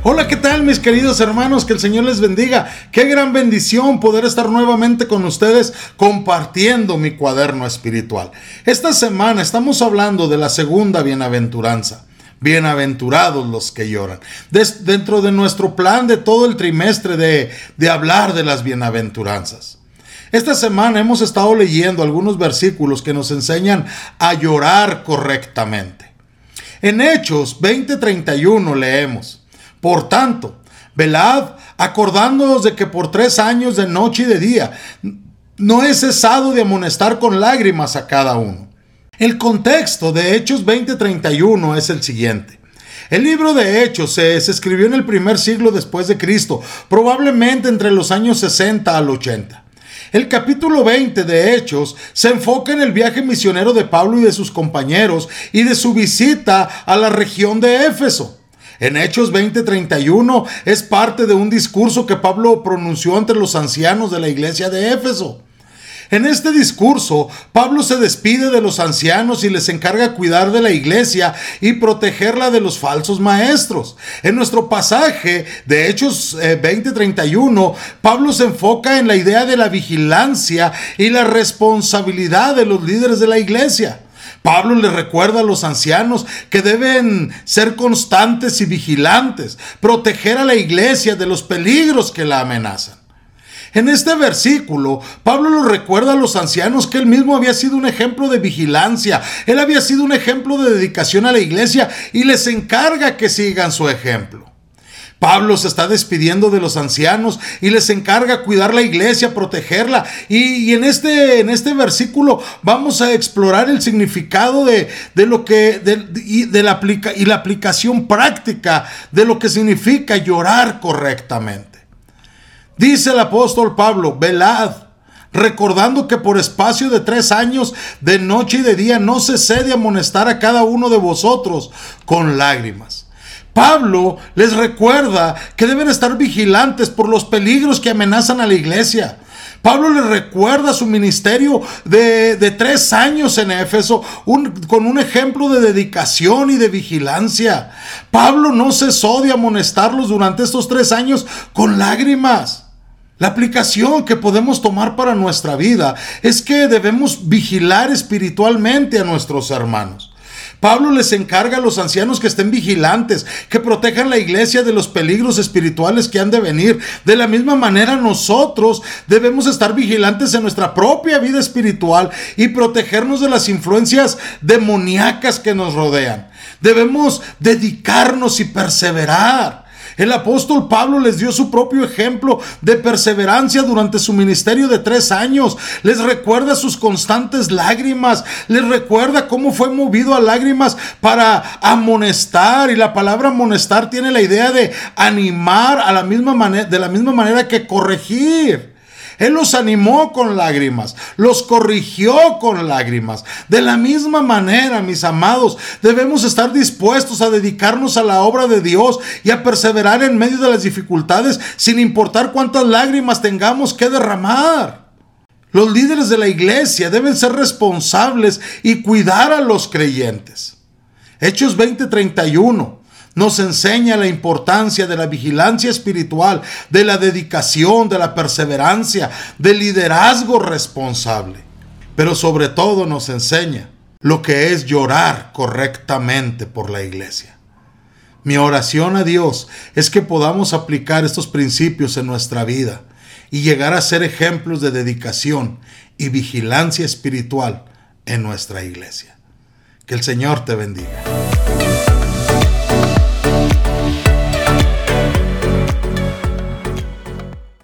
Hola, ¿qué tal mis queridos hermanos? Que el Señor les bendiga. Qué gran bendición poder estar nuevamente con ustedes compartiendo mi cuaderno espiritual. Esta semana estamos hablando de la segunda bienaventuranza. Bienaventurados los que lloran. Dentro de nuestro plan de todo el trimestre de hablar de las bienaventuranzas. Esta semana hemos estado leyendo algunos versículos que nos enseñan a llorar correctamente. En Hechos 20:31 leemos: por tanto, velad, acordándoos de que por 3 años de noche y de día no he cesado de amonestar con lágrimas a cada uno. El contexto de Hechos 20:31 es el siguiente. El libro de Hechos se escribió en el primer siglo después de Cristo, probablemente entre los años 60 al 80. El capítulo 20 de Hechos se enfoca en el viaje misionero de Pablo y de sus compañeros y de su visita a la región de Éfeso. En Hechos 20:31 es parte de un discurso que Pablo pronunció ante los ancianos de la iglesia de Éfeso. En este discurso, Pablo se despide de los ancianos y les encarga cuidar de la iglesia y protegerla de los falsos maestros. En nuestro pasaje de Hechos 20:31, Pablo se enfoca en la idea de la vigilancia y la responsabilidad de los líderes de la iglesia. Pablo les recuerda a los ancianos que deben ser constantes y vigilantes, proteger a la iglesia de los peligros que la amenazan. En este versículo, Pablo les recuerda a los ancianos que él mismo había sido un ejemplo de vigilancia, él había sido un ejemplo de dedicación a la iglesia y les encarga que sigan su ejemplo. Pablo se está despidiendo de los ancianos y les encarga cuidar la iglesia, protegerla. Y en este versículo vamos a explorar el significado de la aplicación práctica de lo que significa llorar correctamente. Dice el apóstol Pablo: velad, recordando que por espacio de 3 años, de noche y de día, no cesé de amonestar a cada uno de vosotros con lágrimas. Pablo les recuerda que deben estar vigilantes por los peligros que amenazan a la iglesia. Pablo les recuerda su ministerio de 3 años en Éfeso con un ejemplo de dedicación y de vigilancia. Pablo no cesó de amonestarlos durante estos 3 años con lágrimas. La aplicación que podemos tomar para nuestra vida es que debemos vigilar espiritualmente a nuestros hermanos. Pablo les encarga a los ancianos que estén vigilantes, que protejan la iglesia de los peligros espirituales que han de venir. De la misma manera, nosotros debemos estar vigilantes en nuestra propia vida espiritual y protegernos de las influencias demoníacas que nos rodean. Debemos dedicarnos y perseverar. El apóstol Pablo les dio su propio ejemplo de perseverancia durante su ministerio de 3 años. Les recuerda sus constantes lágrimas. Les recuerda cómo fue movido a lágrimas para amonestar. Y la palabra amonestar tiene la idea de animar de la misma manera que corregir. Él los animó con lágrimas, los corrigió con lágrimas. De la misma manera, mis amados, debemos estar dispuestos a dedicarnos a la obra de Dios y a perseverar en medio de las dificultades, sin importar cuántas lágrimas tengamos que derramar. Los líderes de la iglesia deben ser responsables y cuidar a los creyentes. Hechos 20:31 nos enseña la importancia de la vigilancia espiritual, de la dedicación, de la perseverancia, del liderazgo responsable. Pero sobre todo nos enseña lo que es llorar correctamente por la iglesia. Mi oración a Dios es que podamos aplicar estos principios en nuestra vida y llegar a ser ejemplos de dedicación y vigilancia espiritual en nuestra iglesia. Que el Señor te bendiga.